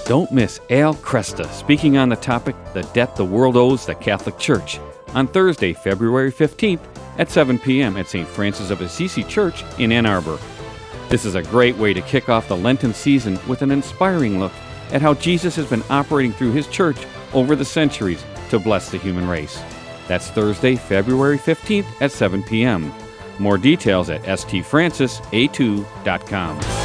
Don't miss Al Cresta speaking on the topic, The Debt the World Owes the Catholic Church, on Thursday, February 15th at 7 p.m. at St. Francis of Assisi Church in Ann Arbor. This is a great way to kick off the Lenten season with an inspiring look at how Jesus has been operating through his church over the centuries to bless the human race. That's Thursday, February 15th at 7 p.m. More details at stfrancisa2.com.